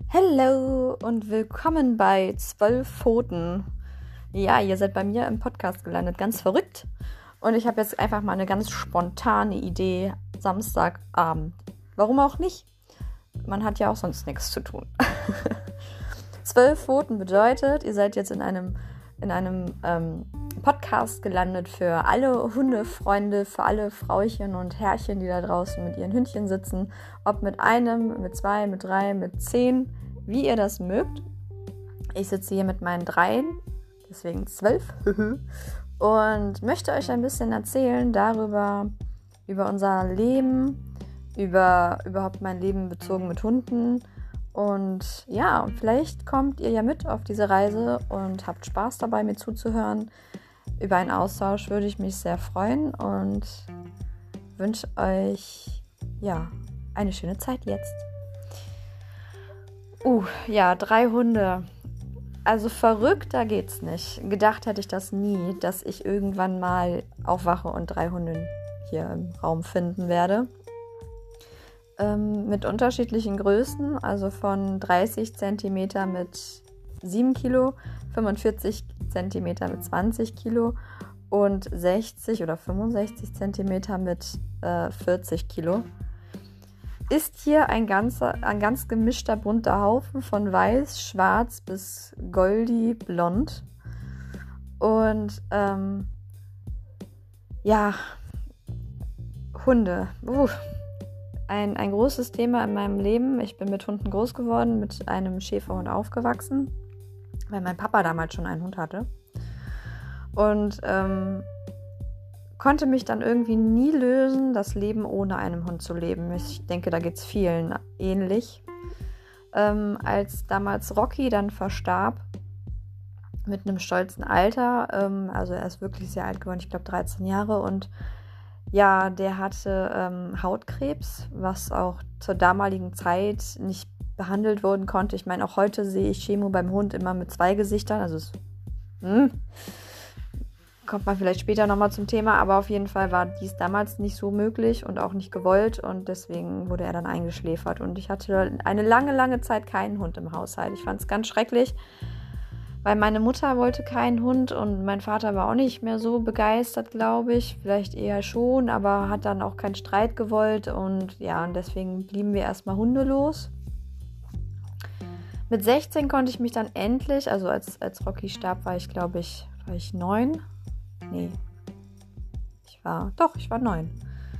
Hallo und willkommen bei 12 Pfoten. Ja, ihr seid bei mir im Podcast gelandet, ganz verrückt. Und ich habe jetzt einfach mal eine ganz spontane Idee, Samstagabend. Warum auch nicht? Man hat ja auch sonst nichts zu tun. 12 Pfoten bedeutet, ihr seid jetzt in einem Podcast gelandet für alle Hundefreunde, für alle Frauchen und Herrchen, die da draußen mit ihren Hündchen sitzen. Ob mit einem, mit zwei, mit drei, mit 10, wie ihr das mögt. Ich sitze hier mit meinen 3, deswegen 12. Und möchte euch ein bisschen erzählen über unser Leben, über überhaupt mein Leben bezogen mit Hunden. Und ja, vielleicht kommt ihr ja mit auf diese Reise und habt Spaß dabei, mir zuzuhören. Über einen Austausch würde ich mich sehr freuen und wünsche euch eine schöne Zeit jetzt. 3 Hunde. Also verrückter geht's nicht. Gedacht hätte ich das nie, dass ich irgendwann mal aufwache und 3 Hunde hier im Raum finden werde. Mit unterschiedlichen Größen, also von 30 cm mit 7 Kilo, 45 cm mit 20 Kilo und 60 oder 65 cm mit 40 Kilo. Ist hier ein ganz gemischter bunter Haufen von weiß, schwarz bis goldi, blond. Und Hunde. Ein großes Thema in meinem Leben. Ich bin mit Hunden groß geworden, mit einem Schäferhund aufgewachsen, weil mein Papa damals schon einen Hund hatte. Und konnte mich dann irgendwie nie lösen, das Leben ohne einen Hund zu leben. Ich denke, da geht es vielen ähnlich. Als damals Rocky dann verstarb, mit einem stolzen Alter, also er ist wirklich sehr alt geworden, ich glaube 13 Jahre, und ja, der hatte Hautkrebs, was auch zur damaligen Zeit nicht behandelt werden konnte. Ich meine, auch heute sehe ich Chemo beim Hund immer mit 2 Gesichtern. Also es kommt man vielleicht später nochmal zum Thema, aber auf jeden Fall war dies damals nicht so möglich und auch nicht gewollt und deswegen wurde er dann eingeschläfert. Und ich hatte eine lange, lange Zeit keinen Hund im Haushalt. Ich fand es ganz schrecklich, weil meine Mutter wollte keinen Hund und mein Vater war auch nicht mehr so begeistert, glaube ich. Vielleicht eher schon, aber hat dann auch keinen Streit gewollt. Und ja, und deswegen blieben wir erstmal hundelos. Mit 16 konnte ich mich dann endlich, also als Rocky starb, war ich 9. Nee, ich war 9.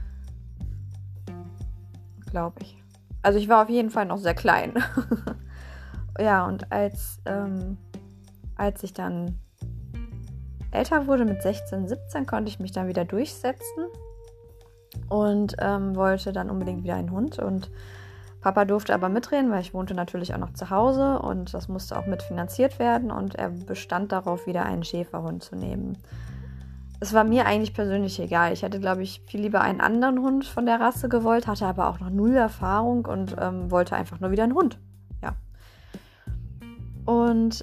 Glaube ich. Also ich war auf jeden Fall noch sehr klein. Ja, und als ich dann älter wurde, mit 16, 17, konnte ich mich dann wieder durchsetzen und wollte dann unbedingt wieder einen Hund. Und Papa durfte aber mitreden, weil ich wohnte natürlich auch noch zu Hause und das musste auch mitfinanziert werden. Und er bestand darauf, wieder einen Schäferhund zu nehmen. Es war mir eigentlich persönlich egal. Ich hätte, glaube ich, viel lieber einen anderen Hund von der Rasse gewollt, hatte aber auch noch 0 Erfahrung und wollte einfach nur wieder einen Hund. Ja. Und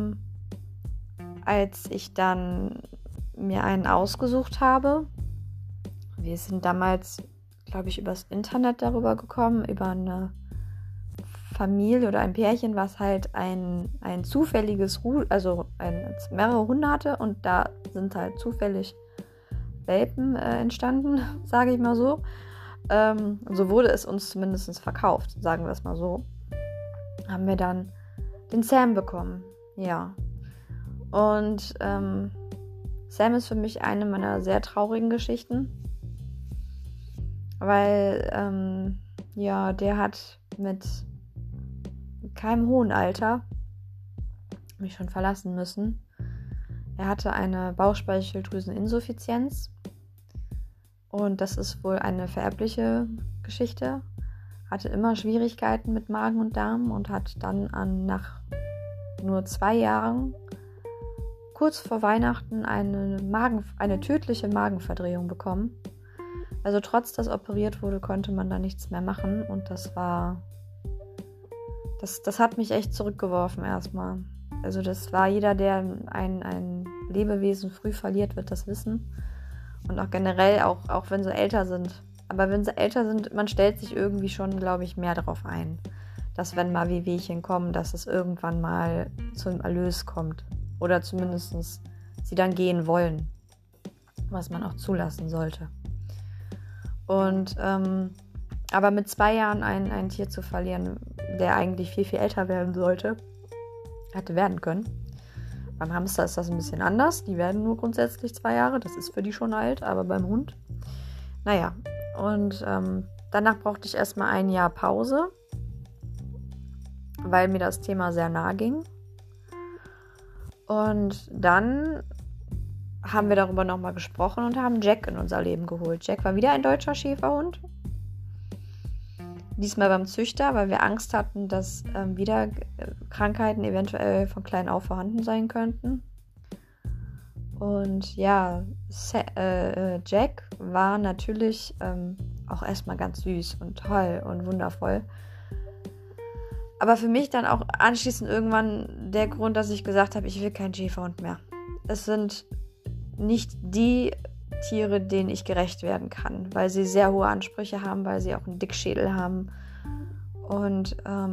als ich dann mir einen ausgesucht habe, wir sind damals, glaube ich, übers Internet darüber gekommen, über eine Familie oder ein Pärchen, was halt ein zufälliges mehrere Hunde hatte und da sind halt zufällig Welpen entstanden, sage ich mal so. So wurde es uns zumindest verkauft, sagen wir es mal so. Haben wir dann den Sam bekommen, ja. Und Sam ist für mich eine meiner sehr traurigen Geschichten, weil der hat mit keinem hohen Alter mich schon verlassen müssen. Er hatte eine Bauchspeicheldrüseninsuffizienz und das ist wohl eine vererbliche Geschichte. Hatte immer Schwierigkeiten mit Magen und Darm und hat dann nach nur 2 Jahren kurz vor Weihnachten eine tödliche Magenverdrehung bekommen. Also trotz dass operiert wurde, konnte man da nichts mehr machen und das hat mich echt zurückgeworfen erstmal. Also das war jeder, der ein Lebewesen früh verliert, wird das wissen. Und auch generell, auch wenn sie älter sind. Aber wenn sie älter sind, man stellt sich irgendwie schon, glaube ich, mehr darauf ein. dass wenn mal Wehwehchen kommen, dass es irgendwann mal zum Erlös kommt. Oder zumindest sie dann gehen wollen, was man auch zulassen sollte. Und aber mit 2 Jahren ein Tier zu verlieren, der eigentlich viel, viel älter werden sollte, hätte werden können. Beim Hamster ist das ein bisschen anders. Die werden nur grundsätzlich 2 Jahre. Das ist für die schon alt, aber beim Hund, naja. Und danach brauchte ich erstmal 1 Jahr Pause, weil mir das Thema sehr nahe ging. Und dann haben wir darüber nochmal gesprochen und haben Jack in unser Leben geholt. Jack war wieder ein deutscher Schäferhund. Diesmal beim Züchter, weil wir Angst hatten, dass wieder Krankheiten eventuell von klein auf vorhanden sein könnten. Und ja, Jack war natürlich auch erstmal ganz süß und toll und wundervoll. Aber für mich dann auch anschließend irgendwann der Grund, dass ich gesagt habe, ich will keinen Schäferhund mehr. Es sind nicht die Tiere, denen ich gerecht werden kann, weil sie sehr hohe Ansprüche haben, weil sie auch einen Dickschädel haben. Und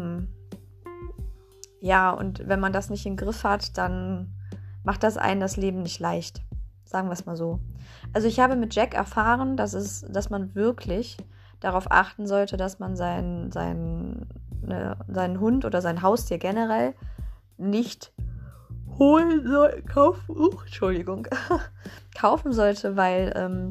ja, und wenn man das nicht im Griff hat, dann macht das einen das Leben nicht leicht. Sagen wir es mal so. Also ich habe mit Jack erfahren, dass man wirklich darauf achten sollte, dass man seinen Hund oder sein Haustier generell nicht holen soll, kaufen sollte, weil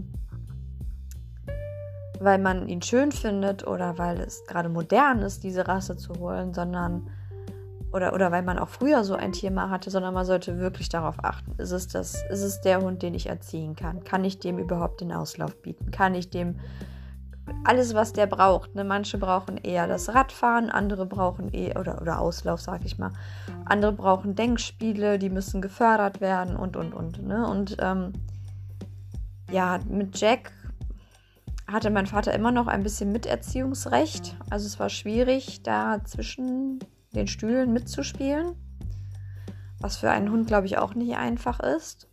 man ihn schön findet oder weil es gerade modern ist, diese Rasse zu holen, sondern oder weil man auch früher so ein Tier mal hatte, sondern man sollte wirklich darauf achten. Ist es der Hund, den ich erziehen kann? Kann ich dem überhaupt den Auslauf bieten? Kann ich dem alles, was der braucht? Ne? Manche brauchen eher das Radfahren, andere brauchen oder Auslauf, sag ich mal. Andere brauchen Denkspiele, die müssen gefördert werden und. Ne? Und ja, mit Jack hatte mein Vater immer noch ein bisschen Miterziehungsrecht. Also es war schwierig, da zwischen den Stühlen mitzuspielen. Was für einen Hund, glaube ich, auch nicht einfach ist.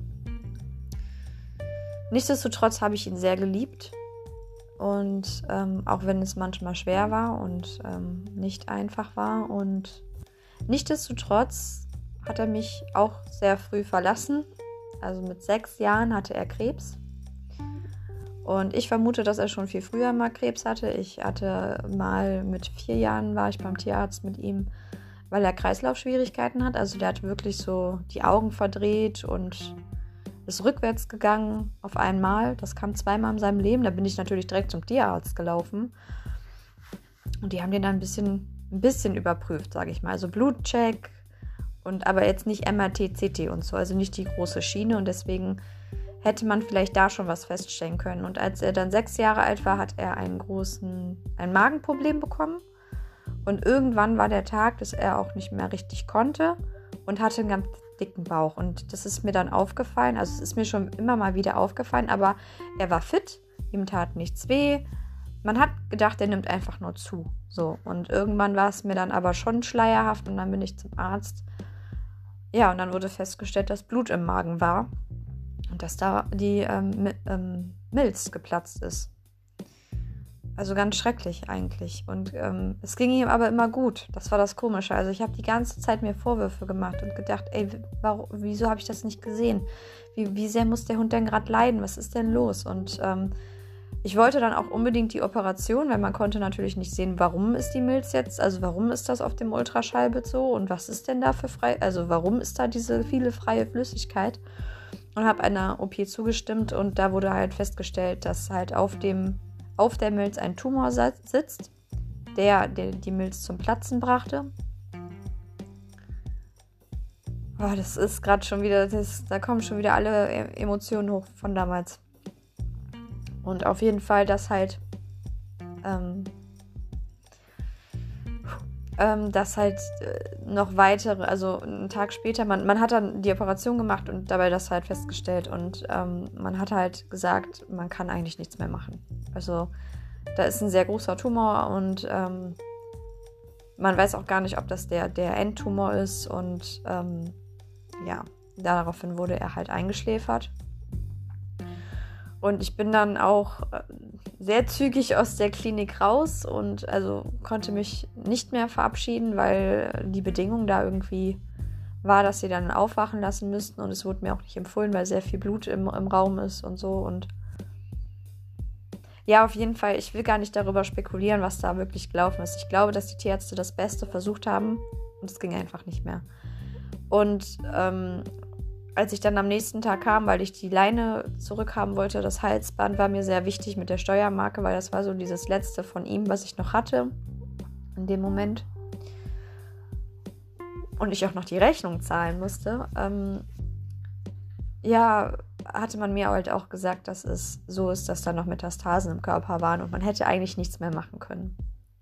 Nichtsdestotrotz habe ich ihn sehr geliebt. Und auch wenn es manchmal schwer war und nicht einfach war. Und nichtsdestotrotz hat er mich auch sehr früh verlassen. Also mit 6 Jahren hatte er Krebs. Und ich vermute, dass er schon viel früher mal Krebs hatte. Ich hatte mal mit 4 Jahren, war ich beim Tierarzt mit ihm, weil er Kreislaufschwierigkeiten hat. Also der hat wirklich so die Augen verdreht und ist rückwärts gegangen auf einmal. Das kam 2-mal in seinem Leben. Da bin ich natürlich direkt zum Tierarzt gelaufen. Und die haben den dann ein bisschen überprüft, sage ich mal. Also Blutcheck, aber jetzt nicht MRT, CT und so. Also nicht die große Schiene. Und deswegen hätte man vielleicht da schon was feststellen können. Und als er dann 6 Jahre alt war, hat er ein Magenproblem bekommen. Und irgendwann war der Tag, dass er auch nicht mehr richtig konnte und hatte einen ganz dicken Bauch. Und das ist mir dann aufgefallen. Also es ist mir schon immer mal wieder aufgefallen, aber er war fit, ihm tat nichts weh. Man hat gedacht, er nimmt einfach nur zu. So. Und irgendwann war es mir dann aber schon schleierhaft und dann bin ich zum Arzt. Ja, und dann wurde festgestellt, dass Blut im Magen war. Und dass da die Milz geplatzt ist. Also ganz schrecklich eigentlich. Und es ging ihm aber immer gut. Das war das Komische. Also ich habe die ganze Zeit mir Vorwürfe gemacht und gedacht, ey, wieso habe ich das nicht gesehen? Wie sehr muss der Hund denn gerade leiden? Was ist denn los? Und ich wollte dann auch unbedingt die Operation, weil man konnte natürlich nicht sehen, warum ist die Milz jetzt, also warum ist das auf dem Ultraschallbild so und was ist denn da für warum ist da diese viele freie Flüssigkeit? Und habe einer OP zugestimmt und da wurde halt festgestellt, dass halt auf der Milz ein Tumor sitzt, der die Milz zum Platzen brachte. Oh, das ist gerade schon wieder, da kommen schon wieder alle Emotionen hoch von damals. Und auf jeden Fall, dass halt noch weitere, also einen Tag später, man hat dann die Operation gemacht und dabei das halt festgestellt und man hat halt gesagt, man kann eigentlich nichts mehr machen. Also da ist ein sehr großer Tumor und man weiß auch gar nicht, ob das der Endtumor ist und ja, daraufhin wurde er halt eingeschläfert. Und ich bin dann auch sehr zügig aus der Klinik raus und also konnte mich nicht mehr verabschieden, weil die Bedingung da irgendwie war, dass sie dann aufwachen lassen müssten. Und es wurde mir auch nicht empfohlen, weil sehr viel Blut im Raum ist und so. Und ja, auf jeden Fall, ich will gar nicht darüber spekulieren, was da wirklich gelaufen ist. Ich glaube, dass die Tierärzte das Beste versucht haben und es ging einfach nicht mehr. Und als ich dann am nächsten Tag kam, weil ich die Leine zurückhaben wollte, das Halsband war mir sehr wichtig mit der Steuermarke, weil das war so dieses letzte von ihm, was ich noch hatte in dem Moment. Und ich auch noch die Rechnung zahlen musste. Ja, hatte man mir halt auch gesagt, dass es so ist, dass da noch Metastasen im Körper waren und man hätte eigentlich nichts mehr machen können.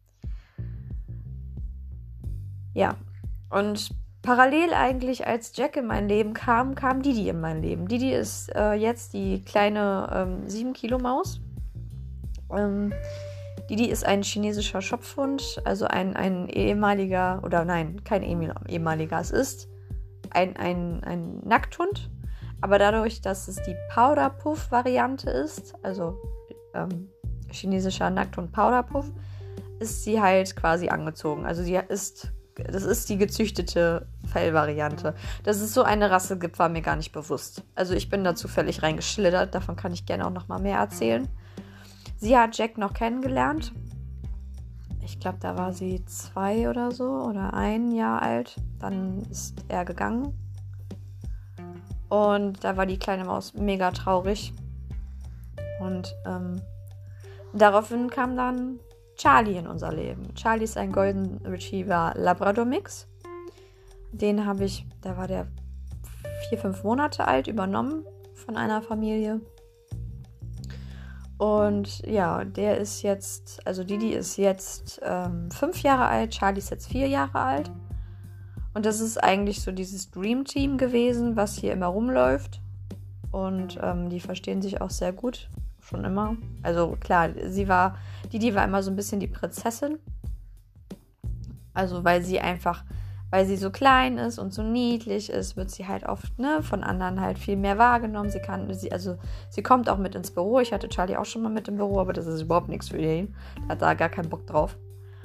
Ja, und parallel eigentlich, als Jack in mein Leben kam, kam Didi in mein Leben. Didi ist jetzt die kleine 7-Kilo-Maus. Didi ist ein chinesischer Schopfhund, also ein ehemaliger, oder nein, kein ehemaliger, es ist ein Nackthund. Aber dadurch, dass es die Powder-Puff-Variante ist, also chinesischer Nackthund Powder-Puff, ist sie halt quasi angezogen. Also das ist die gezüchtete Fellvariante. Dass es so eine Rasse gibt, war mir gar nicht bewusst. Also ich bin da zufällig reingeschlittert, davon kann ich gerne auch noch mal mehr erzählen. Sie hat Jack noch kennengelernt. Ich glaube, da war sie 2 oder so oder 1 Jahr alt. Dann ist er gegangen. Und da war die kleine Maus mega traurig. Und daraufhin kam dann Charlie in unser Leben. Charlie ist ein Golden Retriever Labrador Mix. Den habe ich, da war der 4-5 Monate alt, übernommen von einer Familie. Und ja, der ist jetzt, also Didi ist jetzt 5 Jahre alt, Charlie ist jetzt 4 Jahre alt. Und das ist eigentlich so dieses Dream Team gewesen, was hier immer rumläuft. Und die verstehen sich auch sehr gut, schon immer. Also klar, Didi war immer so ein bisschen die Prinzessin. Also weil sie so klein ist und so niedlich ist, wird sie halt oft von anderen halt viel mehr wahrgenommen. Sie kommt auch mit ins Büro. Ich hatte Charlie auch schon mal mit im Büro, aber das ist überhaupt nichts für ihn. Er hat da gar keinen Bock drauf.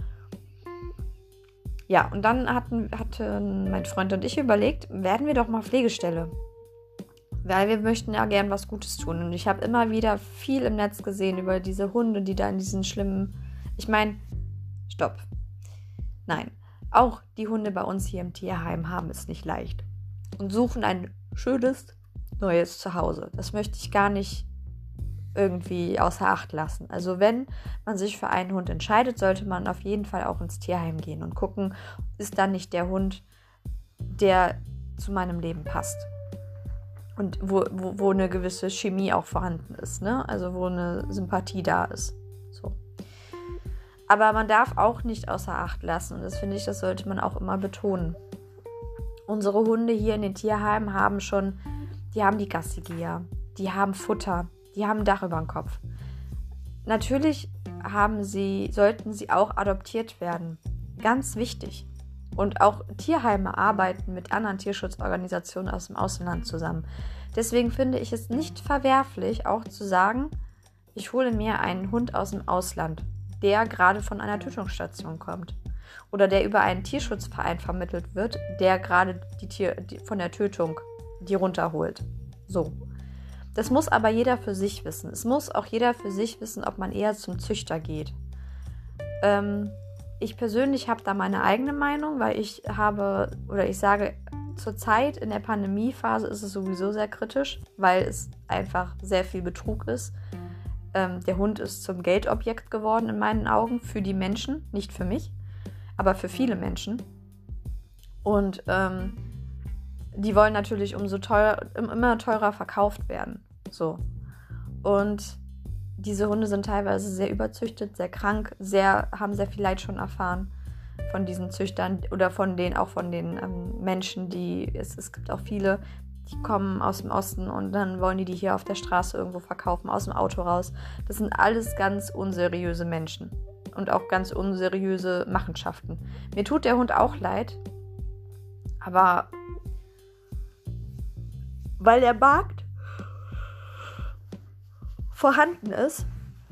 Ja, und dann hatten mein Freund und ich überlegt, werden wir doch mal Pflegestelle. Weil wir möchten ja gern was Gutes tun. Und ich habe immer wieder viel im Netz gesehen über diese Hunde, die da in diesen schlimmen... Ich meine, stopp. Nein. Auch die Hunde bei uns hier im Tierheim haben es nicht leicht. Und suchen ein schönes, neues Zuhause. Das möchte ich gar nicht irgendwie außer Acht lassen. Also wenn man sich für einen Hund entscheidet, sollte man auf jeden Fall auch ins Tierheim gehen und gucken, ist dann nicht der Hund, der zu meinem Leben passt. Und wo eine gewisse Chemie auch vorhanden ist, ne? Also wo eine Sympathie da ist. So. Aber man darf auch nicht außer Acht lassen. Und das finde ich, das sollte man auch immer betonen. Unsere Hunde hier in den Tierheimen die haben die Gassi-Geher, die haben Futter, die haben ein Dach über dem Kopf. Natürlich sollten sie auch adoptiert werden. Ganz wichtig. Und auch Tierheime arbeiten mit anderen Tierschutzorganisationen aus dem Ausland zusammen. Deswegen finde ich es nicht verwerflich, auch zu sagen, ich hole mir einen Hund aus dem Ausland, der gerade von einer Tötungsstation kommt. Oder der über einen Tierschutzverein vermittelt wird, der gerade von der Tötung die runterholt. So. Das muss aber jeder für sich wissen. Es muss auch jeder für sich wissen, ob man eher zum Züchter geht. Ich persönlich habe da meine eigene Meinung, weil ich sage, zurzeit in der Pandemiephase ist es sowieso sehr kritisch, weil es einfach sehr viel Betrug ist. Der Hund ist zum Geldobjekt geworden in meinen Augen, für die Menschen, nicht für mich, aber für viele Menschen. Und die wollen natürlich immer teurer verkauft werden. So. Und diese Hunde sind teilweise sehr überzüchtet, sehr krank, haben sehr viel Leid schon erfahren von diesen Züchtern oder von den Menschen, es gibt auch viele, die kommen aus dem Osten und dann wollen die hier auf der Straße irgendwo verkaufen, aus dem Auto raus. Das sind alles ganz unseriöse Menschen und auch ganz unseriöse Machenschaften. Mir tut der Hund auch leid, aber weil der Markt vorhanden ist,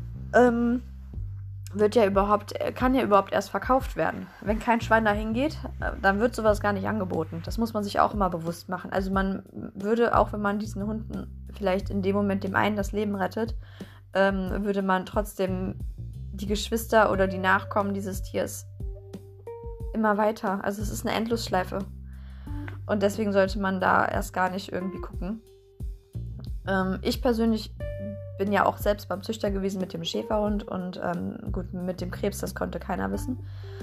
kann ja überhaupt erst verkauft werden. Wenn kein Schwein dahin geht, dann wird sowas gar nicht angeboten. Das muss man sich auch immer bewusst machen. Also man würde, auch wenn man diesen Hunden vielleicht in dem Moment dem einen das Leben rettet, würde man trotzdem die Geschwister oder die Nachkommen dieses Tiers immer weiter. Also es ist eine Endlosschleife. Und deswegen sollte man da erst gar nicht irgendwie gucken. Ich persönlich bin ja auch selbst beim Züchter gewesen mit dem Schäferhund und gut, mit dem Krebs, das konnte keiner wissen.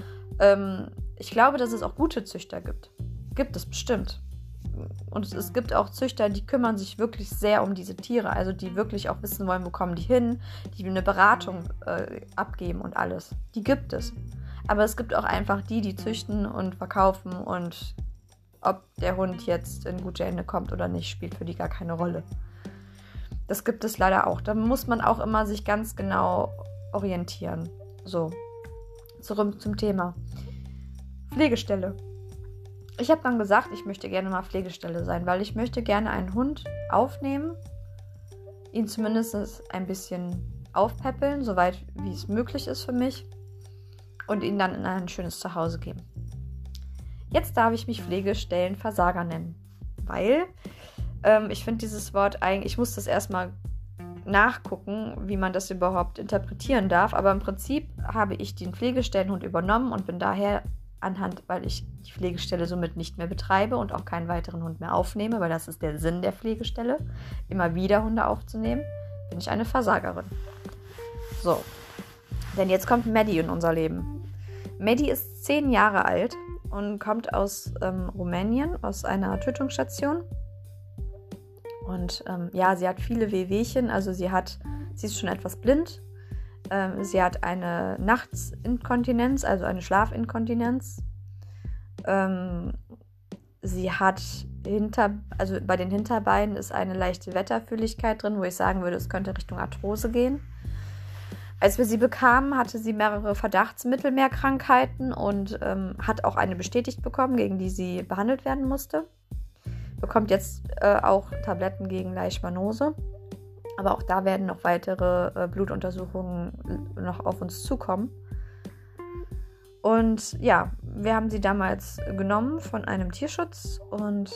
Ich glaube, dass es auch gute Züchter gibt. Gibt es bestimmt. Und es gibt auch Züchter, die kümmern sich wirklich sehr um diese Tiere, also die wirklich auch wissen wollen, wo kommen die hin, die eine Beratung abgeben und alles. Die gibt es. Aber es gibt auch einfach die züchten und verkaufen und ob der Hund jetzt in gute Hände kommt oder nicht, spielt für die gar keine Rolle. Das gibt es leider auch. Da muss man auch immer sich ganz genau orientieren. So, zurück zum Thema. Pflegestelle. Ich habe dann gesagt, ich möchte gerne mal Pflegestelle sein, weil ich möchte gerne einen Hund aufnehmen, ihn zumindest ein bisschen aufpäppeln, soweit wie es möglich ist für mich, und ihn dann in ein schönes Zuhause geben. Jetzt darf ich mich Pflegestellenversager nennen, weil ich finde dieses Wort eigentlich, ich muss das erstmal nachgucken, wie man das überhaupt interpretieren darf, aber im Prinzip habe ich den Pflegestellenhund übernommen und bin daher weil ich die Pflegestelle somit nicht mehr betreibe und auch keinen weiteren Hund mehr aufnehme, weil das ist der Sinn der Pflegestelle, immer wieder Hunde aufzunehmen, bin ich eine Versagerin. So, denn jetzt kommt Maddie in unser Leben. Maddie ist 10 Jahre alt und kommt aus Rumänien, aus einer Tötungsstation. Und sie hat viele Wehwehchen, also sie ist schon etwas blind. Sie hat eine Nachtsinkontinenz, also eine Schlafinkontinenz. Sie hat bei den Hinterbeinen ist eine leichte Wetterfühligkeit drin, wo ich sagen würde, es könnte Richtung Arthrose gehen. Als wir sie bekamen, hatte sie mehrere Verdachtsmittelmeerkrankheiten und hat auch eine bestätigt bekommen, gegen die sie behandelt werden musste. Bekommt jetzt auch Tabletten gegen Leishmanose. Aber auch da werden noch weitere Blutuntersuchungen noch auf uns zukommen. Und ja, wir haben sie damals genommen von einem Tierschutz. Und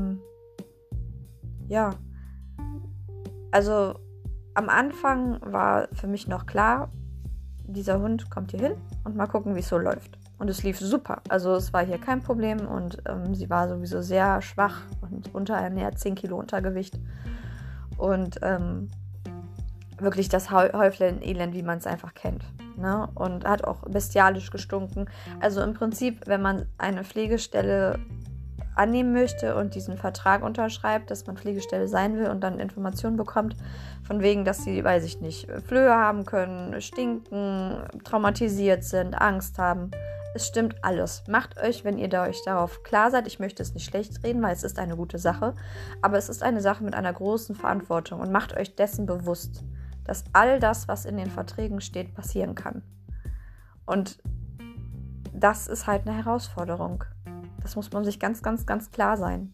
also am Anfang war für mich noch klar, dieser Hund kommt hier hin und mal gucken, wie es so läuft. Und es lief super. Also es war hier kein Problem und sie war sowieso sehr schwach und unterernährt, 10 Kilo Untergewicht. Und wirklich das Häuflein-Elend, wie man es einfach kennt. Ne? Und hat auch bestialisch gestunken. Also im Prinzip, wenn man eine Pflegestelle annehmen möchte und diesen Vertrag unterschreibt, dass man Pflegestelle sein will und dann Informationen bekommt, von wegen, dass sie, weiß ich nicht, Flöhe haben können, stinken, traumatisiert sind, Angst haben. Es stimmt alles. Macht euch, wenn ihr euch darauf klar seid, ich möchte es nicht schlecht reden, weil es ist eine gute Sache, aber es ist eine Sache mit einer großen Verantwortung und macht euch dessen bewusst, dass all das, was in den Verträgen steht, passieren kann. Und das ist halt eine Herausforderung. Das muss man sich ganz, ganz, ganz klar sein.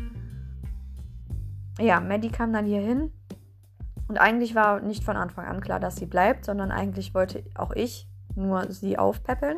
Ja, Maddie kam dann hier hin und eigentlich war nicht von Anfang an klar, dass sie bleibt, sondern eigentlich wollte auch ich nur sie aufpäppeln.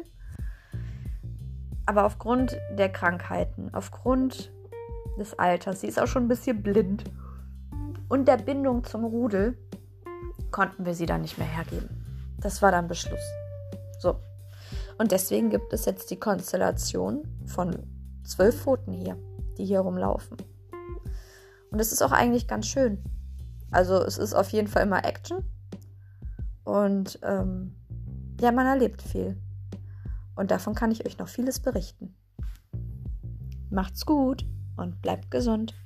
Aber aufgrund der Krankheiten, aufgrund des Alters, sie ist auch schon ein bisschen blind, und der Bindung zum Rudel konnten wir sie dann nicht mehr hergeben. Das war dann Beschluss. So. Und deswegen gibt es jetzt die Konstellation von 12 Pfoten hier, die hier rumlaufen. Und es ist auch eigentlich ganz schön. Also es ist auf jeden Fall immer Action. Und man erlebt viel. Und davon kann ich euch noch vieles berichten. Macht's gut und bleibt gesund.